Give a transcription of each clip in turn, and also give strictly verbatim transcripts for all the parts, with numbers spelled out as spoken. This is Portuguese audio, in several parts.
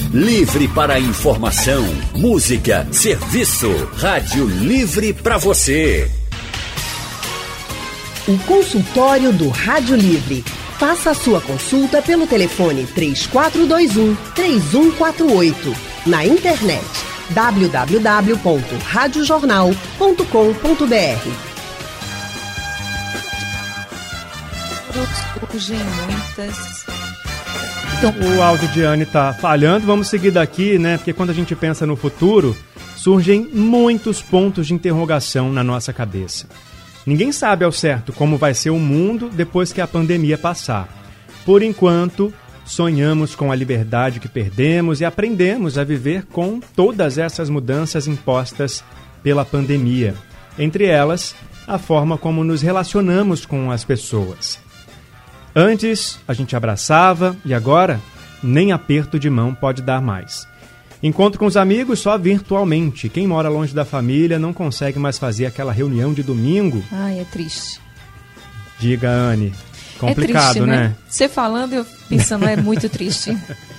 Livre para informação, música, serviço. Rádio Livre para você. O consultório do Rádio Livre. Faça a sua consulta pelo telefone três quatro dois um, três um quatro oito. Na internet w w w ponto rádio jornal ponto com ponto b r. Surgem muitas. Então, o áudio de Anne está falhando. Vamos seguir daqui, né? Porque quando a gente pensa no futuro, surgem muitos pontos de interrogação na nossa cabeça. Ninguém sabe ao certo como vai ser o mundo depois que a pandemia passar. Por enquanto, sonhamos com a liberdade que perdemos e aprendemos a viver com todas essas mudanças impostas pela pandemia. Entre elas, a forma como nos relacionamos com as pessoas. Antes, a gente abraçava e agora, nem aperto de mão pode dar mais. Encontro com os amigos só virtualmente. Quem mora longe da família não consegue mais fazer aquela reunião de domingo. Ai, é triste. Diga, Anne. Complicado, é triste, né? né? Você falando, eu pensando, é muito triste.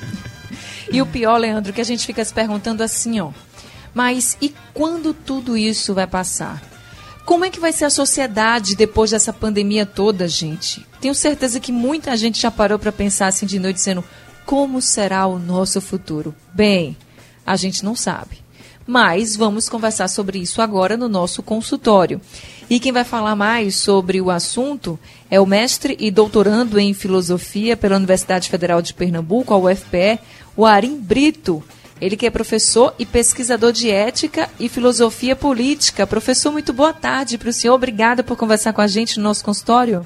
E o pior, Leandro, que a gente fica se perguntando assim, ó. Mas e quando tudo isso vai passar? Como é que vai ser a sociedade depois dessa pandemia toda, gente? Tenho certeza que muita gente já parou para pensar assim de noite, dizendo como será o nosso futuro? Bem, a gente não sabe. Mas vamos conversar sobre isso agora no nosso consultório. E quem vai falar mais sobre o assunto é o mestre e doutorando em filosofia pela Universidade Federal de Pernambuco, a U F P E, o Arim Brito. Ele que é professor e pesquisador de ética e filosofia política. Professor, muito boa tarde para o senhor. Obrigada por conversar com a gente no nosso consultório.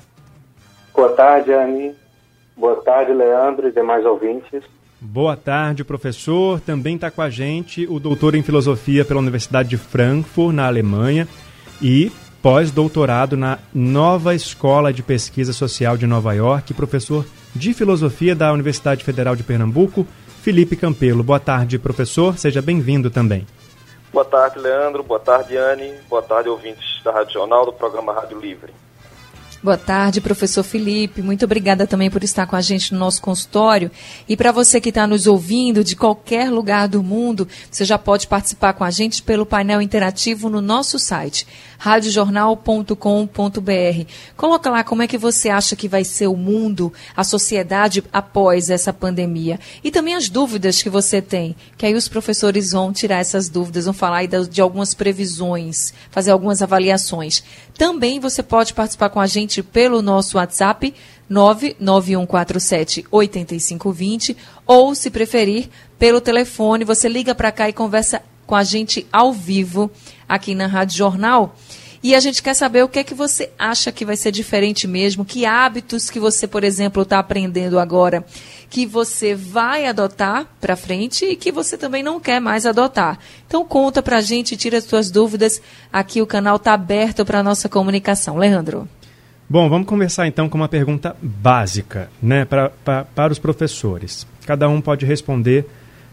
Boa tarde, Anne. Boa tarde, Leandro e demais ouvintes. Boa tarde, professor. Também está com a gente o doutor em filosofia pela Universidade de Frankfurt, na Alemanha, e pós-doutorado na Nova Escola de Pesquisa Social de Nova York, professor de filosofia da Universidade Federal de Pernambuco, Felipe Campelo. Boa tarde, professor. Seja bem-vindo também. Boa tarde, Leandro. Boa tarde, Anne. Boa tarde, ouvintes da Rádio Jornal, do programa Rádio Livre. Boa tarde, professor Felipe. Muito obrigada também por estar com a gente no nosso consultório. E para você que está nos ouvindo de qualquer lugar do mundo, você já pode participar com a gente pelo painel interativo no nosso site, rádio jornal ponto com ponto b r. Coloca lá como é que você acha que vai ser o mundo, a sociedade após essa pandemia. E também as dúvidas que você tem, que aí os professores vão tirar essas dúvidas, vão falar aí de algumas previsões, fazer algumas avaliações. Também você pode participar com a gente pelo nosso WhatsApp nove nove um quatro sete oito cinco dois zero ou, se preferir, pelo telefone. Você liga para cá e conversa com a gente ao vivo aqui na Rádio Jornal. E a gente quer saber o que é que você acha que vai ser diferente mesmo, que hábitos que você, por exemplo, está aprendendo agora, que você vai adotar para frente e que você também não quer mais adotar. Então conta para a gente, tira as suas dúvidas. Aqui o canal está aberto para a nossa comunicação. Leandro. Bom, vamos começar então com uma pergunta básica, né, pra, pra, para os professores. Cada um pode responder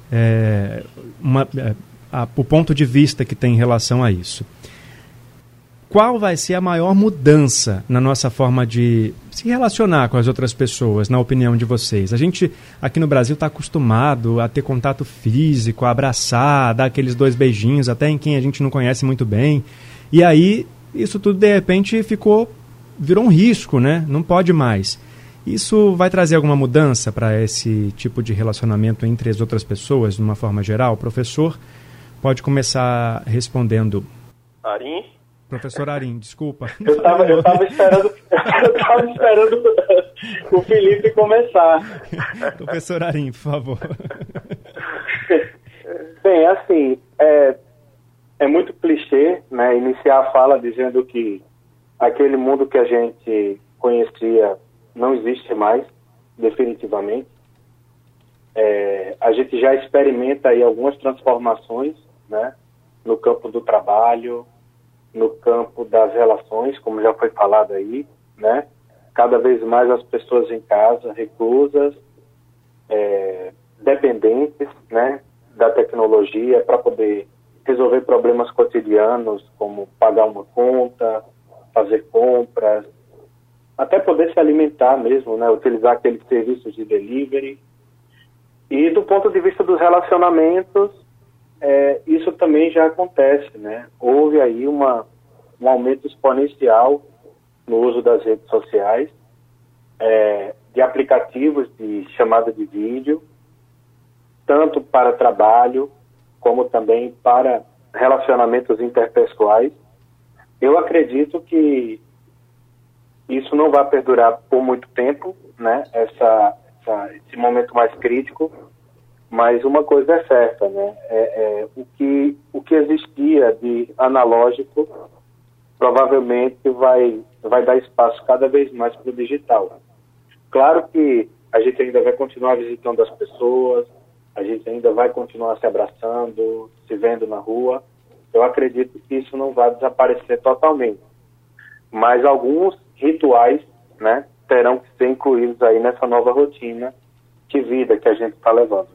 é, uma, é, a, o ponto de vista que tem em relação a isso. Qual vai ser a maior mudança na nossa forma de se relacionar com as outras pessoas, na opinião de vocês? A gente aqui no Brasil está acostumado a ter contato físico, a abraçar, a dar aqueles dois beijinhos, até em quem a gente não conhece muito bem. E aí, isso tudo de repente ficou, virou um risco, né? Não pode mais. Isso vai trazer alguma mudança para esse tipo de relacionamento entre as outras pessoas, de uma forma geral? O professor pode começar respondendo. Arim? Professor Arim, desculpa. Eu estava eu tava esperando, eu tava esperando o Felipe começar. Professor Arim, por favor. Bem, assim, é, é muito clichê, né, iniciar a fala dizendo que aquele mundo que a gente conhecia não existe mais, definitivamente. É, a gente já experimenta aí algumas transformações, né, no campo do trabalho, no campo das relações, como já foi falado aí, né? Cada vez mais as pessoas em casa, reclusas, é, dependentes, né, da tecnologia para poder resolver problemas cotidianos, como pagar uma conta, fazer compras, até poder se alimentar mesmo, né? Utilizar aqueles serviços de delivery. E do ponto de vista dos relacionamentos, é, isso também já acontece, né? Houve aí uma, um aumento exponencial no uso das redes sociais, é, de aplicativos de chamada de vídeo, tanto para trabalho, como também para relacionamentos interpessoais. Eu acredito que isso não vai perdurar por muito tempo, né? Essa, essa, esse momento mais crítico, mas uma coisa é certa, né? É, é, o, que, o que existia de analógico provavelmente vai, vai dar espaço cada vez mais para o digital. Claro que a gente ainda vai continuar visitando as pessoas, a gente ainda vai continuar se abraçando, se vendo na rua. Eu acredito que isso não vai desaparecer totalmente. Mas alguns rituais, né, terão que ser incluídos aí nessa nova rotina de vida que a gente está levando.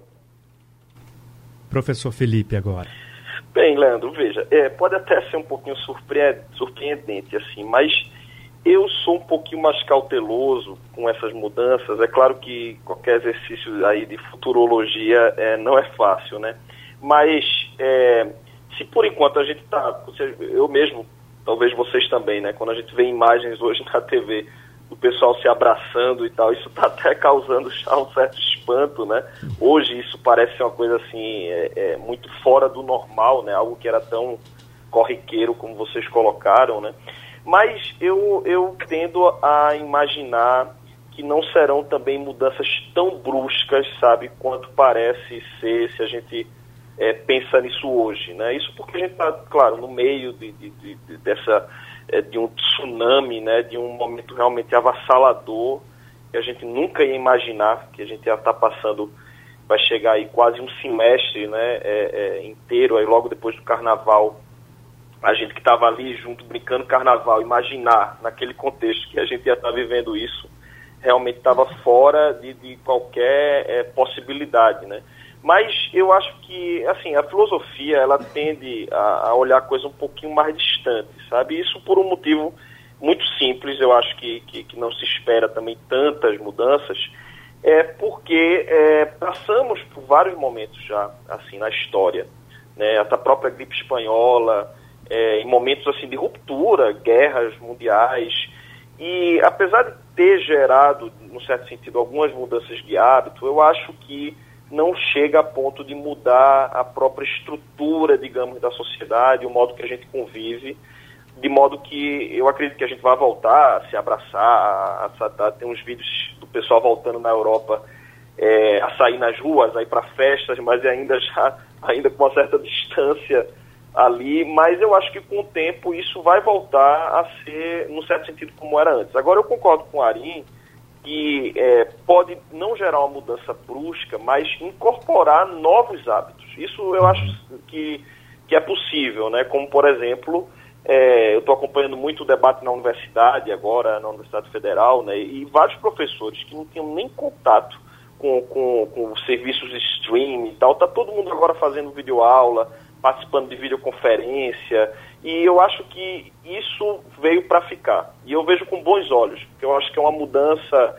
Professor Felipe, agora. Bem, Leandro, veja, é, pode até ser um pouquinho surpreendente, assim, mas eu sou um pouquinho mais cauteloso com essas mudanças. É claro que qualquer exercício aí de futurologia é, não é fácil, né? Mas é, se por enquanto a gente está, eu mesmo, talvez vocês também, né? Quando a gente vê imagens hoje na T V do pessoal se abraçando e tal, isso está até causando já um certo espanto, né? Hoje isso parece uma coisa assim, é, é, muito fora do normal, né? Algo que era tão corriqueiro como vocês colocaram, né? Mas eu, eu tendo a imaginar que não serão também mudanças tão bruscas, sabe, quanto parece ser se a gente é, pensa nisso hoje, né? Isso porque a gente está, claro, no meio de, de, de, de, dessa, é, de um tsunami, né, de um momento realmente avassalador, que a gente nunca ia imaginar, que a gente ia estar passando, vai chegar aí quase um semestre, né, é, é, inteiro, aí logo depois do Carnaval, a gente que estava ali junto, brincando Carnaval, imaginar naquele contexto que a gente ia estar vivendo isso, realmente estava fora de, de qualquer é, possibilidade, né? Mas eu acho que, assim, a filosofia, ela tende a, a olhar a coisa um pouquinho mais distante, sabe? Isso por um motivo muito simples, eu acho que, que, que não se espera também tantas mudanças, é porque é, passamos por vários momentos já, assim, na história, né? Essa própria gripe espanhola, é, em momentos, assim, de ruptura, guerras mundiais, e apesar de ter gerado, num certo sentido, algumas mudanças de hábito, eu acho que não chega a ponto de mudar a própria estrutura, digamos, da sociedade, o modo que a gente convive, de modo que eu acredito que a gente vai voltar a se abraçar, a, a, a ter uns vídeos do pessoal voltando na Europa é, a sair nas ruas, a ir para festas, mas ainda já ainda com uma certa distância ali, mas eu acho que com o tempo isso vai voltar a ser, num certo sentido, como era antes. Agora eu concordo com o Arim que é, pode não gerar uma mudança brusca, mas incorporar novos hábitos. Isso eu acho que, que é possível, né? Como, por exemplo, é, eu estou acompanhando muito o debate na universidade agora, na Universidade Federal, né? E vários professores que não tinham nem contato com, com, com serviços de streaming e tal, está todo mundo agora fazendo videoaula, participando de videoconferência, e eu acho que isso veio para ficar. E eu vejo com bons olhos, porque eu acho que é uma mudança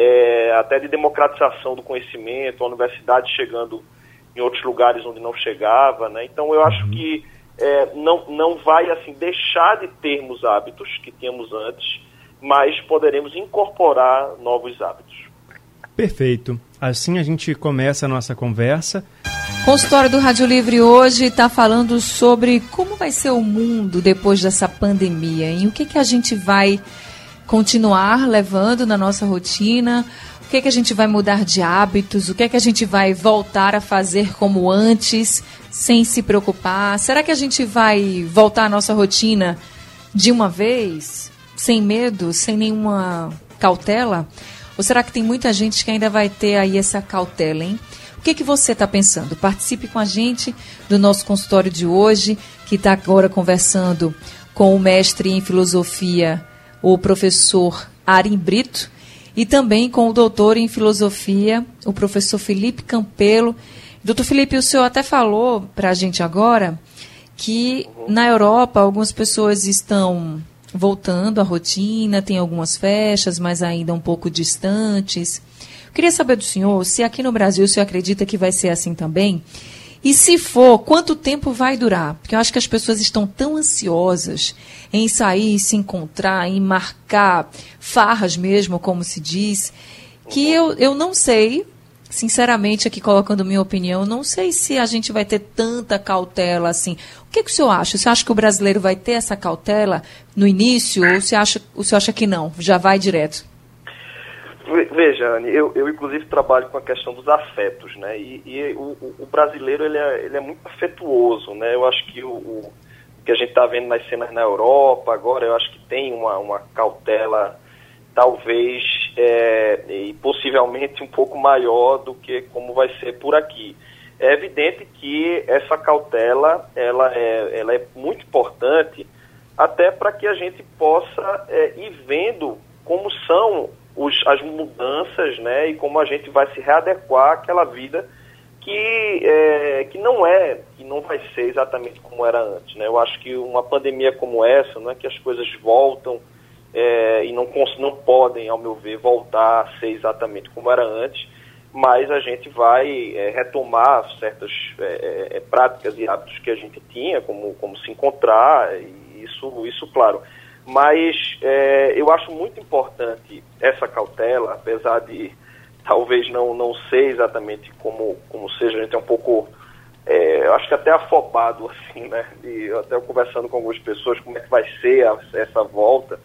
é, até de democratização do conhecimento, a universidade chegando em outros lugares onde não chegava, né? Então eu acho que é, não, não vai assim, deixar de termos hábitos que tínhamos antes, mas poderemos incorporar novos hábitos. Perfeito. Assim a gente começa a nossa conversa. O consultório do Rádio Livre hoje está falando sobre como vai ser o mundo depois dessa pandemia, e o que, que a gente vai continuar levando na nossa rotina, o que, que a gente vai mudar de hábitos, o que, que a gente vai voltar a fazer como antes, sem se preocupar. Será que a gente vai voltar à nossa rotina de uma vez, sem medo, sem nenhuma cautela? Ou será que tem muita gente que ainda vai ter aí essa cautela, hein? O que, que você está pensando? Participe com a gente do nosso consultório de hoje, que está agora conversando com o mestre em filosofia, o professor Arim Brito, e também com o doutor em filosofia, o professor Felipe Campelo. Doutor Felipe, o senhor até falou para a gente agora que na Europa algumas pessoas estão voltando à rotina, tem algumas festas, mas ainda um pouco distantes. O Queria saber do senhor se aqui no Brasil o senhor acredita que vai ser assim também. E se for, quanto tempo vai durar? Porque eu acho que as pessoas estão tão ansiosas em sair, se encontrar, em marcar farras mesmo, como se diz, que eu, eu não sei, sinceramente, aqui colocando minha opinião, não sei se a gente vai ter tanta cautela assim. O que, que o senhor acha? Você acha que o brasileiro vai ter essa cautela no início ou você acha, o senhor acha que não? Já vai direto? Veja, Anne, eu, eu inclusive trabalho com a questão dos afetos, né? E, e o, o brasileiro ele é, ele é muito afetuoso, né? Eu acho que o, o que a gente está vendo nas cenas na Europa agora, eu acho que tem uma, uma cautela talvez é, e possivelmente um pouco maior do que como vai ser por aqui. É evidente que essa cautela ela é, ela é muito importante até para que a gente possa é, ir vendo como são Os, as mudanças, né, e como a gente vai se readequar àquela vida que, é, que não é, que não vai ser exatamente como era antes, né? Eu acho que uma pandemia como essa, não é que as coisas voltam é, e não, não podem, ao meu ver, voltar a ser exatamente como era antes, mas a gente vai é, retomar certas é, é, práticas e hábitos que a gente tinha, como, como se encontrar, e isso, isso claro. Mas é, eu acho muito importante essa cautela, apesar de talvez não, não ser exatamente como, como seja, a gente é um pouco, é, eu acho que até afobado, assim, né? E até conversando com algumas pessoas como é que vai ser a, essa volta.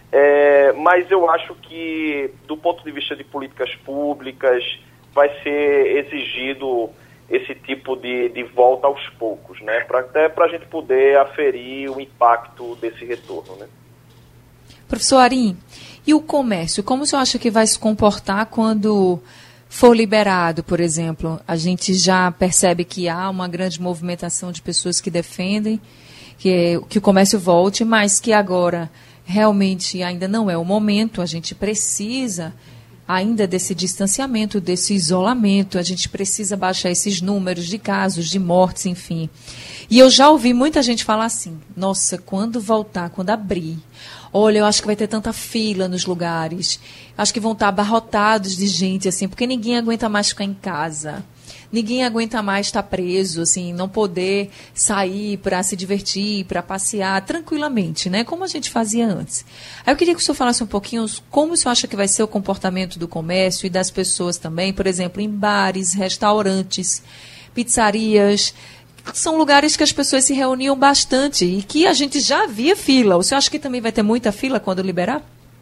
É, mas eu acho que, do ponto de vista de políticas públicas, vai ser exigido esse tipo de, de volta aos poucos, né? Pra, até para a gente poder aferir o impacto desse retorno, né? Professor Arim, e o comércio? Como o senhor acha que vai se comportar quando for liberado, por exemplo? A gente já percebe que há uma grande movimentação de pessoas que defendem que, que o comércio volte, mas que agora realmente ainda não é o momento. A gente precisa ainda desse distanciamento, desse isolamento. A gente precisa baixar esses números de casos, de mortes, enfim. E eu já ouvi muita gente falar assim, nossa, quando voltar, quando abrir, olha, eu acho que vai ter tanta fila nos lugares, acho que vão estar abarrotados de gente, assim, porque ninguém aguenta mais ficar em casa, ninguém aguenta mais estar preso, assim, não poder sair para se divertir, para passear tranquilamente, né, como a gente fazia antes. Aí eu queria que o senhor falasse um pouquinho como o senhor acha que vai ser o comportamento do comércio e das pessoas também, por exemplo, em bares, restaurantes, pizzarias. São lugares que as pessoas se reuniam bastante e que a gente já via fila. O senhor acha que também vai ter muita fila quando liberar?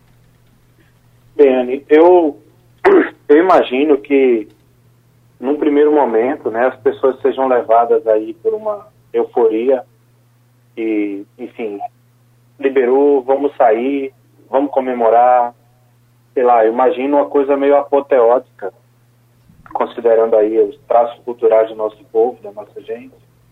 Bem, Anne, eu, eu imagino que, num primeiro momento, né, as pessoas sejam levadas aí por uma euforia e, enfim, liberou, vamos sair, vamos comemorar, sei lá, eu imagino uma coisa meio apoteótica, considerando aí os traços culturais do nosso povo, da nossa gente.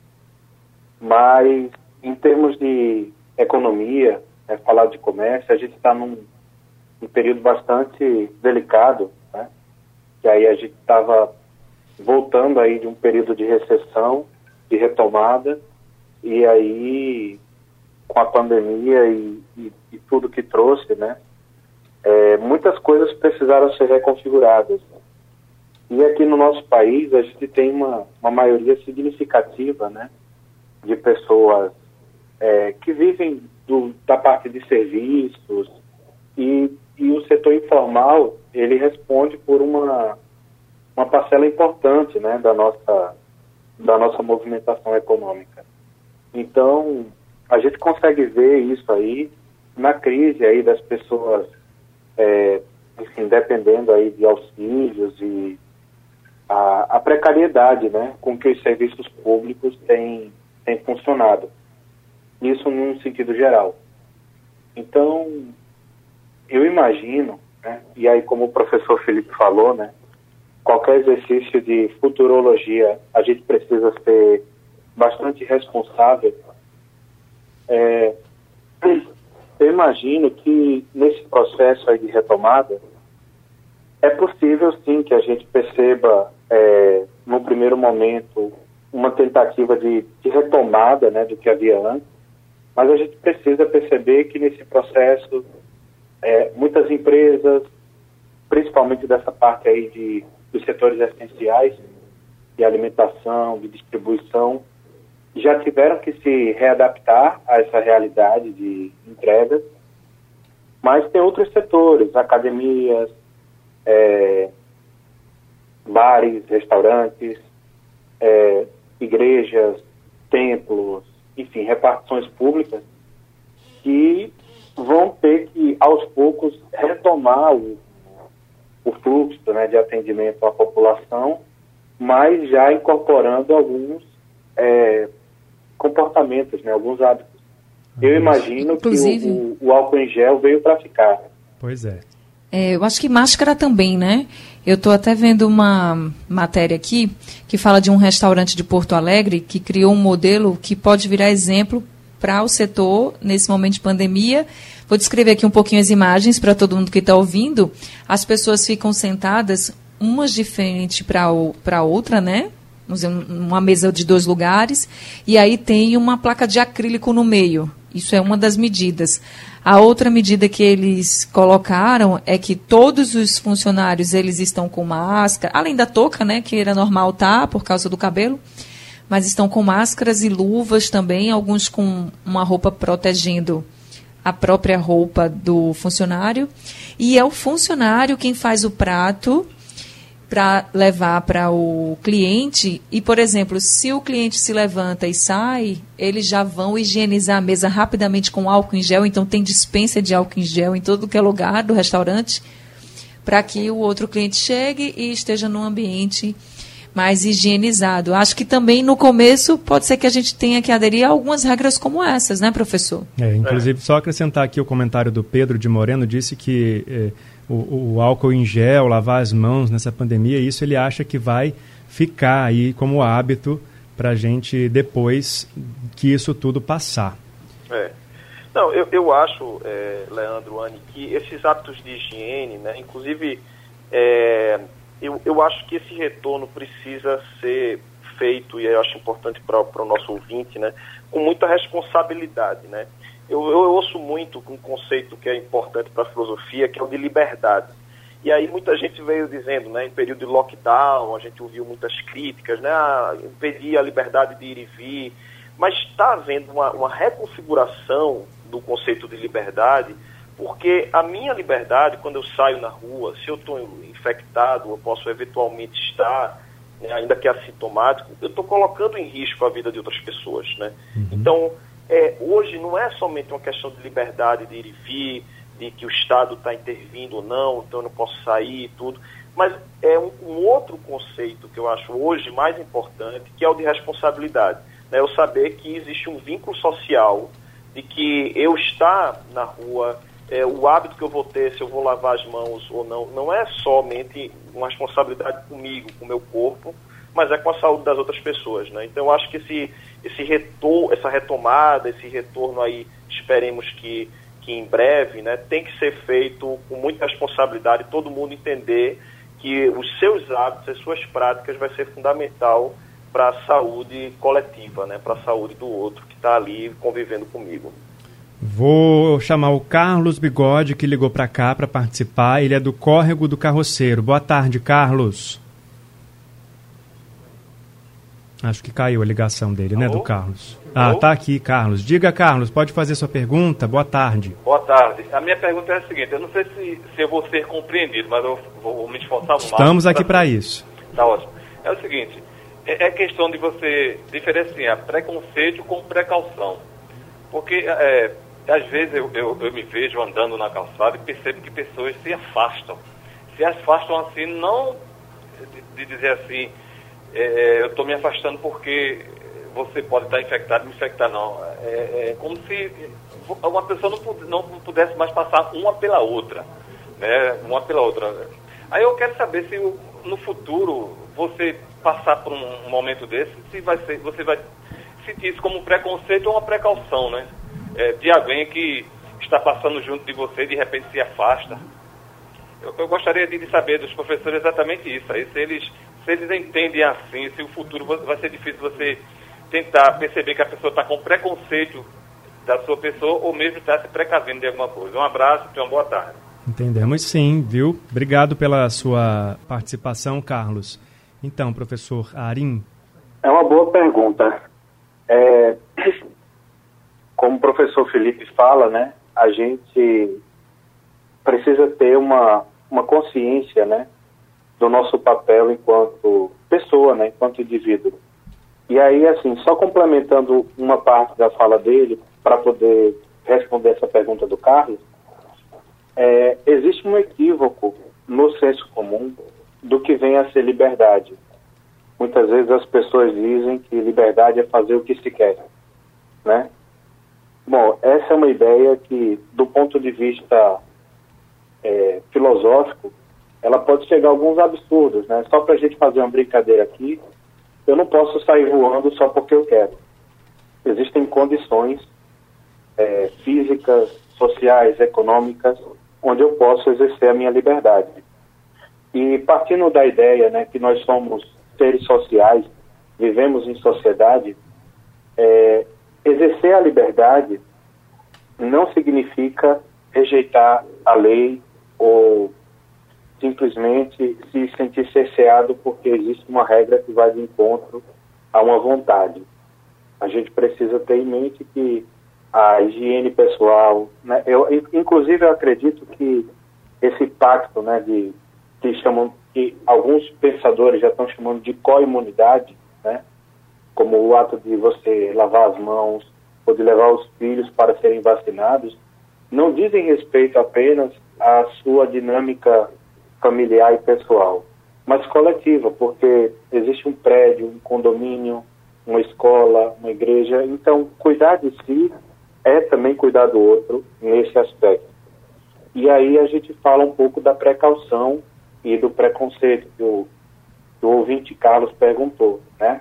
Mas, em termos de economia, é, falar de comércio, a gente está num, num período bastante delicado, né? Que aí a gente estava voltando aí de um período de recessão, de retomada, e aí, com a pandemia e, e, e tudo que trouxe, né? É, muitas coisas precisaram ser reconfiguradas. E aqui no nosso país, a gente tem uma, uma maioria significativa, né? De pessoas é, que vivem do, da parte de serviços e, e o setor informal, ele responde por uma, uma parcela importante, né, da nossa, da nossa movimentação econômica. Então, a gente consegue ver isso aí na crise aí das pessoas, é, enfim, dependendo aí de auxílios e a, a precariedade, né, com que os serviços públicos têm tem funcionado. Isso num sentido geral. Então, eu imagino, né, e aí como o professor Felipe falou, né, qualquer exercício de futurologia, a gente precisa ser bastante responsável. É, eu imagino que nesse processo aí de retomada, é possível sim que a gente perceba, é, no primeiro momento, uma tentativa de, de retomada, né, do que havia antes, mas a gente precisa perceber que nesse processo é, muitas empresas, principalmente dessa parte aí de, dos setores essenciais, de alimentação, de distribuição, já tiveram que se readaptar a essa realidade de entregas, mas tem outros setores, academias, é, bares, restaurantes, é, igrejas, templos, enfim, repartições públicas, que vão ter que, aos poucos, retomar o, o fluxo, né, de atendimento à população, mas já incorporando alguns é, comportamentos, né, alguns hábitos. Eu imagino Inclusive, que o, o, o álcool em gel veio para ficar. Pois é. É, eu acho que máscara também, né? Eu estou até vendo uma matéria aqui que fala de um restaurante de Porto Alegre que criou um modelo que pode virar exemplo para o setor nesse momento de pandemia. Vou descrever aqui um pouquinho as imagens para todo mundo que está ouvindo. As pessoas ficam sentadas, umas de frente para a outra, né? Uma mesa de dois lugares, e aí tem uma placa de acrílico no meio. Isso é uma das medidas. A outra medida que eles colocaram é que todos os funcionários eles estão com máscara, além da touca, né, que era normal tá, por causa do cabelo, mas estão com máscaras e luvas também, alguns com uma roupa protegendo a própria roupa do funcionário. E é o funcionário quem faz o prato para levar para o cliente. E, por exemplo, se o cliente se levanta e sai, eles já vão higienizar a mesa rapidamente com álcool em gel. Então, tem dispensa de álcool em gel em todo que é lugar do restaurante, para que o outro cliente chegue e esteja num ambiente mais higienizado. Acho que também, no começo, pode ser que a gente tenha que aderir a algumas regras como essas, né, professor? É, inclusive, só acrescentar aqui o comentário do Pedro de Moreno, disse que eh, o, o álcool em gel, lavar as mãos nessa pandemia, isso ele acha que vai ficar aí como hábito para a gente depois que isso tudo passar. É. Não, eu, eu acho, é, Leandro, Anne, que esses hábitos de higiene, né, inclusive, é, eu, eu acho que esse retorno precisa ser feito, e eu acho importante para o nosso ouvinte, né, com muita responsabilidade, né. Eu, eu ouço muito um conceito que é importante para a filosofia, que é o de liberdade. E aí muita gente veio dizendo, né, em período de lockdown, a gente ouviu muitas críticas, né, a impedir a liberdade de ir e vir, mas está havendo uma, uma reconfiguração do conceito de liberdade, porque a minha liberdade, quando eu saio na rua, se eu estou infectado, eu posso eventualmente estar, né, ainda que assintomático, eu estou colocando em risco a vida de outras pessoas, né? Uhum. Então, é, hoje não é somente uma questão de liberdade de ir e vir, de que o Estado está intervindo ou não, então eu não posso sair e tudo, mas é um, um outro conceito que eu acho hoje mais importante, que é o de responsabilidade. Né? Eu saber que existe um vínculo social, de que eu estar na rua, é, o hábito que eu vou ter, se eu vou lavar as mãos ou não, não é somente uma responsabilidade comigo, com o meu corpo, mas é com a saúde das outras pessoas, né? Então eu acho que esse, esse retor, essa retomada, esse retorno aí, esperemos que, que em breve, né, tem que ser feito com muita responsabilidade, todo mundo entender que os seus hábitos, as suas práticas vai ser fundamental para a saúde coletiva, né, para a saúde do outro que está ali convivendo comigo. Vou chamar o Carlos Bigode, que ligou para cá para participar. Ele é do Córrego do Carroceiro. Boa tarde, Carlos. Acho que caiu a ligação dele, Alô? né, do Carlos. Ah, Alô? Tá aqui, Carlos. Diga, Carlos, pode fazer sua pergunta? Boa tarde. Boa tarde. A minha pergunta é a seguinte, eu não sei se, se eu vou ser compreendido, mas eu vou me esforçar o máximo. Estamos aqui para isso. Tá ótimo. É o seguinte, é, é questão de você diferenciar preconceito com precaução. Porque, é, às vezes, eu, eu, eu me vejo andando na calçada e percebo que pessoas se afastam. Se afastam assim, não de, de dizer assim, é, eu estou me afastando porque você pode estar infectado, me infectar não. É, é como se uma pessoa não, não pudesse mais passar uma pela outra, né? Uma pela outra. Aí eu quero saber se no futuro você passar por um momento desse, se vai ser, você vai sentir isso como um preconceito ou uma precaução, né? É, de alguém que está passando junto de você e de repente se afasta. Eu, eu gostaria de saber dos professores exatamente isso, aí, se eles se eles entendem assim, se o futuro vai ser difícil você tentar perceber que a pessoa está com preconceito da sua pessoa ou mesmo está se precavendo de alguma coisa. Um abraço e uma boa tarde. Entendemos sim, viu? Obrigado pela sua participação, Carlos. Então, professor Arim. É uma boa pergunta. É, como o professor Felipe fala, né, a gente precisa ter uma, uma consciência, né, do nosso papel enquanto pessoa, né, enquanto indivíduo. E aí, assim, só complementando uma parte da fala dele, para poder responder essa pergunta do Carlos, é, existe um equívoco no senso comum do que vem a ser liberdade. Muitas vezes as pessoas dizem que liberdade é fazer o que se quer, né? Bom, essa é uma ideia que, do ponto de vista é, filosófico, ela pode chegar a alguns absurdos, né? Só para a gente fazer uma brincadeira aqui, eu não posso sair voando só porque eu quero. Existem condições é, físicas, sociais, econômicas, onde eu posso exercer a minha liberdade. E partindo da ideia, né, que nós somos seres sociais, vivemos em sociedade, é, exercer a liberdade não significa rejeitar a lei ou simplesmente se sentir cerceado porque existe uma regra que vai de encontro a uma vontade. A gente precisa ter em mente que a higiene pessoal, né, eu, inclusive eu acredito que esse pacto, né, de, que chamam, que alguns pensadores já estão chamando de coimunidade, né, como o ato de você lavar as mãos ou de levar os filhos para serem vacinados, não dizem respeito apenas à sua dinâmica familiar e pessoal, mas coletiva, porque existe um prédio, um condomínio, uma escola, uma igreja. Então, cuidar de si é também cuidar do outro nesse aspecto. E aí a gente fala um pouco da precaução e do preconceito que o, que o ouvinte Carlos perguntou, né?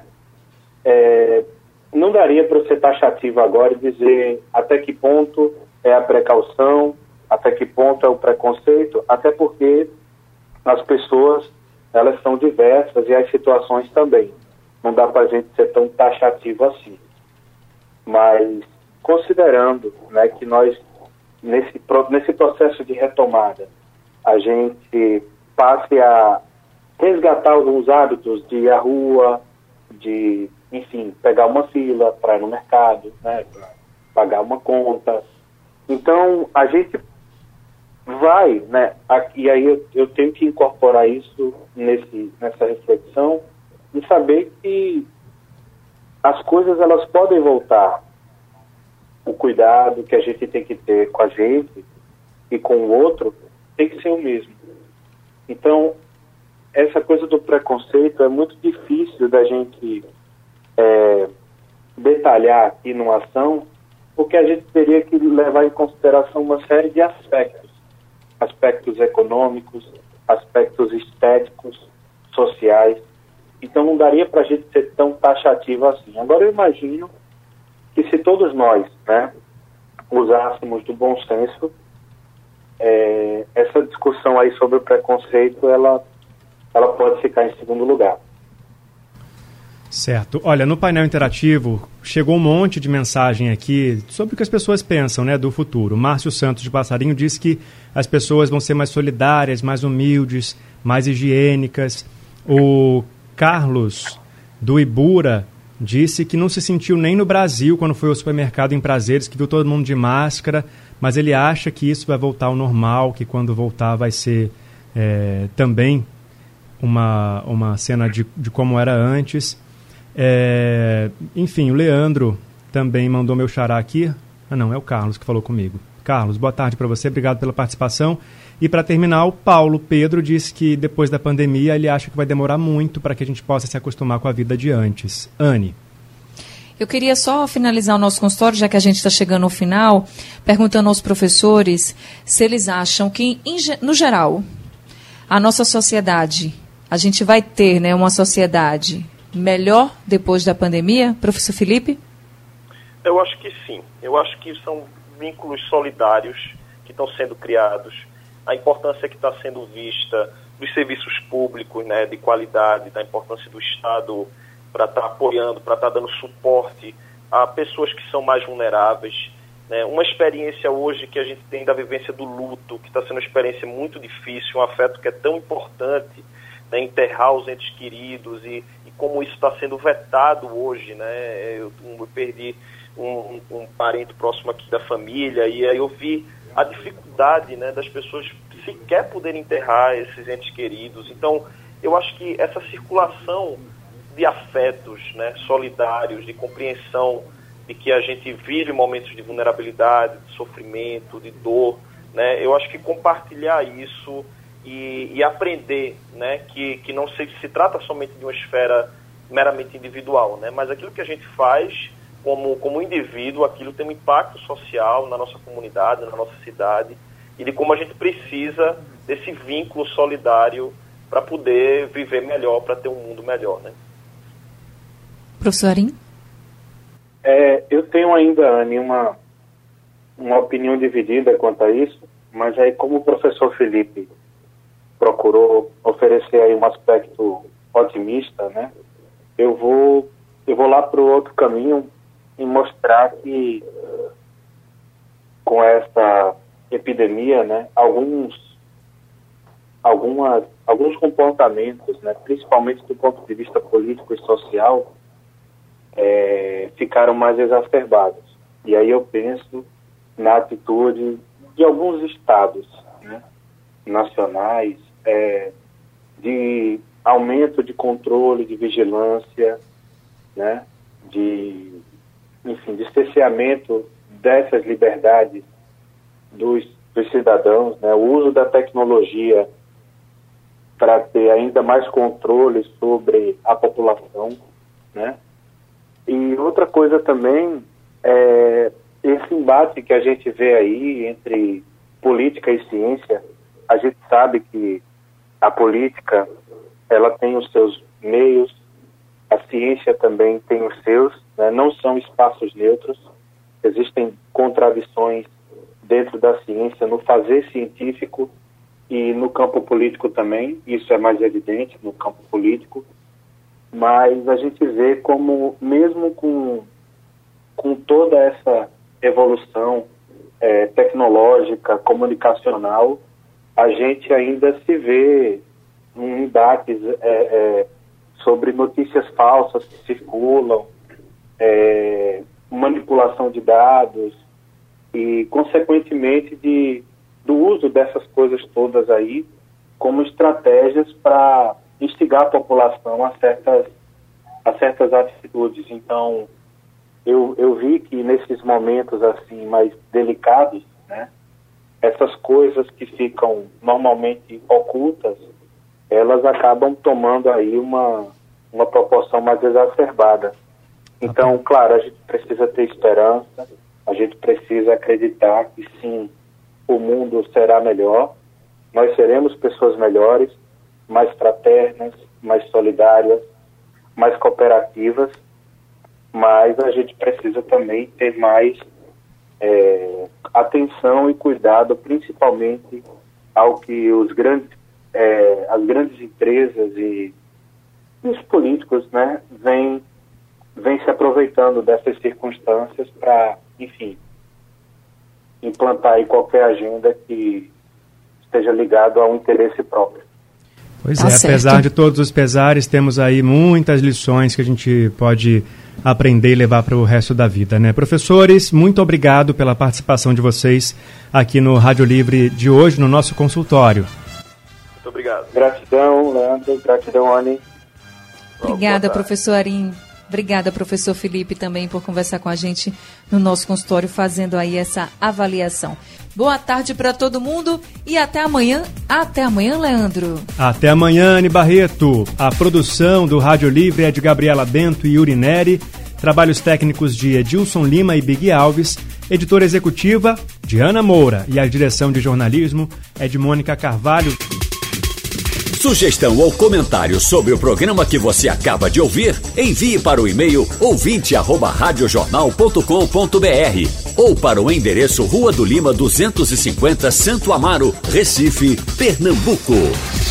É, não daria para ser taxativo agora e dizer até que ponto é a precaução, até que ponto é o preconceito, até porque as pessoas, elas são diversas e as situações também. Não dá para a gente ser tão taxativo assim. Mas, considerando, né, que nós, nesse, nesse processo de retomada, a gente passe a resgatar alguns hábitos de ir à rua, de, enfim, pegar uma fila para ir no mercado, né, para pagar uma conta. Então, a gente vai, né, e aí eu, eu tenho que incorporar isso nesse, nessa reflexão e saber que as coisas, elas podem voltar. O cuidado que a gente tem que ter com a gente e com o outro tem que ser o mesmo. Então, essa coisa do preconceito é muito difícil da gente é, detalhar aqui numa ação, porque a gente teria que levar em consideração uma série de aspectos. Aspectos econômicos, aspectos estéticos, sociais. Então não daria para a gente ser tão taxativo assim. Agora eu imagino que se todos nós, né, usássemos do bom senso, é, essa discussão aí sobre o preconceito, ela, ela pode ficar em segundo lugar. Certo. Olha, no painel interativo chegou um monte de mensagem aqui sobre o que as pessoas pensam, né, do futuro. Márcio Santos de Passarinho disse que as pessoas vão ser mais solidárias, mais humildes, mais higiênicas. O Carlos do Ibura disse que não se sentiu nem no Brasil quando foi ao supermercado em Prazeres, que viu todo mundo de máscara, mas ele acha que isso vai voltar ao normal, que quando voltar vai ser é, também uma, uma cena de, de como era antes. É, enfim, o Leandro também mandou meu xará aqui. Ah, não, é o Carlos que falou comigo. Carlos, boa tarde para você, obrigado pela participação. E para terminar, o Paulo Pedro disse que depois da pandemia ele acha que vai demorar muito para que a gente possa se acostumar com a vida de antes. Anne. Eu queria só finalizar o nosso consultório, já que a gente está chegando ao final, perguntando aos professores se eles acham que, em, no geral, a nossa sociedade, a gente vai ter, né, uma sociedade melhor depois da pandemia? Professor Felipe? Eu acho que sim. Eu acho que são vínculos solidários que estão sendo criados. A importância que está sendo vista dos serviços públicos, né, de qualidade, da importância do Estado para estar tá apoiando, para estar tá dando suporte a pessoas que são mais vulneráveis. né? Uma experiência hoje que a gente tem da vivência do luto, que está sendo uma experiência muito difícil, um afeto que é tão importante, né? Enterrar os entes queridos e, e como isso está sendo vetado hoje, né? Eu, eu perdi um, um parente próximo aqui da família e aí eu vi a dificuldade, né, das pessoas sequer poderem enterrar esses entes queridos. Então, eu acho que essa circulação de afetos, né, solidários, de compreensão de que a gente vive momentos de vulnerabilidade, de sofrimento, de dor, né, eu acho que compartilhar isso e, e aprender, né, que, que não se, se trata somente de uma esfera meramente individual, né, mas aquilo que a gente faz como, como indivíduo, aquilo tem um impacto social na nossa comunidade, na nossa cidade, e de como a gente precisa desse vínculo solidário para poder viver melhor, para ter um mundo melhor, né? Professor Arim? É, eu tenho ainda, Anny, uma, uma opinião dividida quanto a isso, mas aí como o professor Felipe procurou oferecer aí um aspecto otimista, né? Eu vou, eu vou lá para o outro caminho e mostrar que com essa epidemia, né, alguns, algumas, alguns comportamentos, né, principalmente do ponto de vista político e social, é, ficaram mais exacerbados. E aí eu penso na atitude de alguns estados, né, nacionais, é, de aumento de controle, de vigilância, né, de, enfim, de cerceamento dessas liberdades dos, dos cidadãos, né, o uso da tecnologia para ter ainda mais controle sobre a população, né. E outra coisa também é esse embate que a gente vê aí entre política e ciência. A gente sabe que a política, ela tem os seus meios, a ciência também tem os seus, né? Não são espaços neutros, existem contradições dentro da ciência, no fazer científico e no campo político também, isso é mais evidente no campo político, mas a gente vê como, mesmo com, com toda essa evolução é, tecnológica, comunicacional, a gente ainda se vê em embates é, é, sobre notícias falsas que circulam, é, manipulação de dados e, consequentemente, de, do uso dessas coisas todas aí como estratégias para instigar a população a certas, a certas atitudes. Então, eu, eu vi que nesses momentos assim mais delicados, né, essas coisas que ficam normalmente ocultas, elas acabam tomando aí uma, uma proporção mais exacerbada. Então, claro, a gente precisa ter esperança, a gente precisa acreditar que sim, o mundo será melhor, nós seremos pessoas melhores, mais fraternas, mais solidárias, mais cooperativas, mas a gente precisa também ter mais é, atenção e cuidado, principalmente ao que os grandes, é, as grandes empresas e os políticos, né, vêm, vêm se aproveitando dessas circunstâncias para, enfim, implantar aí qualquer agenda que esteja ligado a um interesse próprio. Pois tá é, certo. Apesar de todos os pesares, temos aí muitas lições que a gente pode aprender e levar para o resto da vida, né? Professores, muito obrigado pela participação de vocês aqui no Rádio Livre de hoje, no nosso consultório. Muito obrigado. Gratidão, Leandro. Gratidão, Anny. Obrigada, professor Arim. Obrigada, professor Felipe, também por conversar com a gente no nosso consultório, fazendo aí essa avaliação. Boa tarde para todo mundo e até amanhã. Até amanhã, Leandro. Até amanhã, Anny Barreto. A produção do Rádio Livre é de Gabriela Bento e Yuri Neri. Trabalhos técnicos de Edilson Lima e Big Alves. Editora executiva de Ana Moura. E a direção de jornalismo é de Mônica Carvalho. Sugestão ou comentário sobre o programa que você acaba de ouvir, envie para o e-mail ouvinte arroba radiojornal ponto com ponto br ou para o endereço Rua do Lima duzentos e cinquenta, Santo Amaro, Recife, Pernambuco.